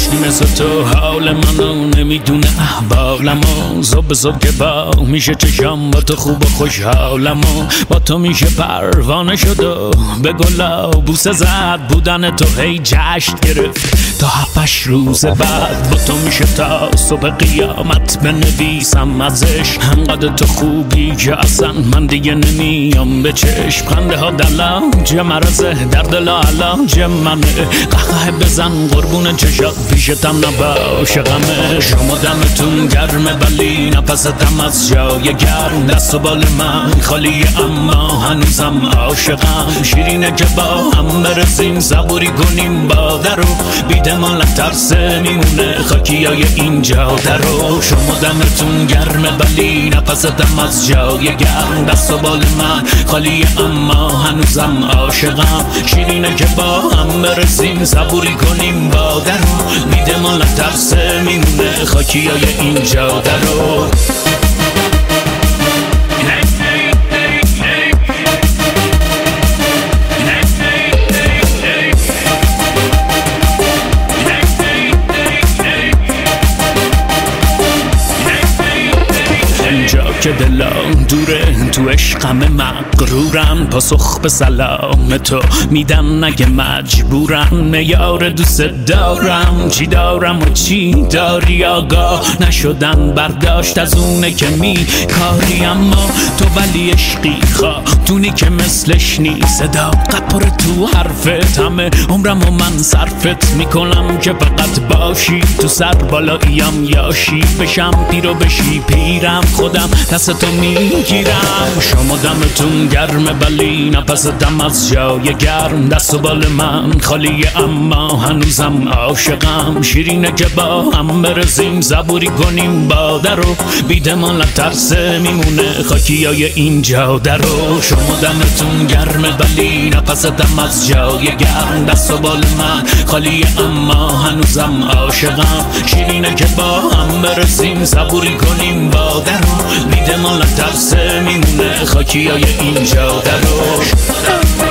هیچکی مثل تو حال منو نمیدونه احوالمو. صبح صبح که با میشه چشم با تو خوب و خوشحالمو. با تو میشه پروانه شد و به گلا بوسه زد. بودن تو هی جشن گرفت تا 7 روز بعد. با تو میشه تا صبح قیامت بنویسم ازش. انقدر تو خوبی که اصلا من دیگه نمیام به چشم. خنده ها دلاج مرزه در دل علاج منه. قهقه بزن قربون چشات پیشتم نباشه غمه. شما دمتون گرمه ولی نفستم از جای گرم. دست و بال من خالیه اما هنوزم عاشقم. شیرینه که با هم برسیم صبوری کنیم با درو. بیده مال ترسه میمونه خاکیای اینجا درو. شما دمتون گرمه ولی نفستم از جای گرم. دست و بال من خالیه اما هنوزم عاشقم. شیرینه که با هم برسیم صبوری کنیم با درو. بیده مال ترسه میمونه خاکیای اینجا درو. که دلم دوره تو عشقم مغرورم. پاسخ به سلام تو میدم نگه مجبورم. میار دوست دارم چی دارم و چی داری. آگاه نشدن برداشت از اونه که میکاری. اما تو ولی عشقی خاتونی که مثلش نیست. صداقت پر تو حرفت همه عمرم و من صرفت میکنم که فقط باشی تو سر بالاییم. یاشی بشم پیر و بشی پیرم خودم دست تو میگیرم. شما دمتون گرمه ولی نفستم از جای گرم. دست و بال من خالیه اما هنوزم عاشقم. شیرینه که با هم برسیم صبوری کنیم با درو. بیده مال ترسه میمونه خاکیای اینجا درو. شما دمتون گرمه ولی نفستم از جای گرم. دست و بال من خالیه اما هنوزم عاشقم. شیرینه که با هم برسیم صبوری کنیم با درو. بیده مال ترسه میمونه خاکیای اینجا درو.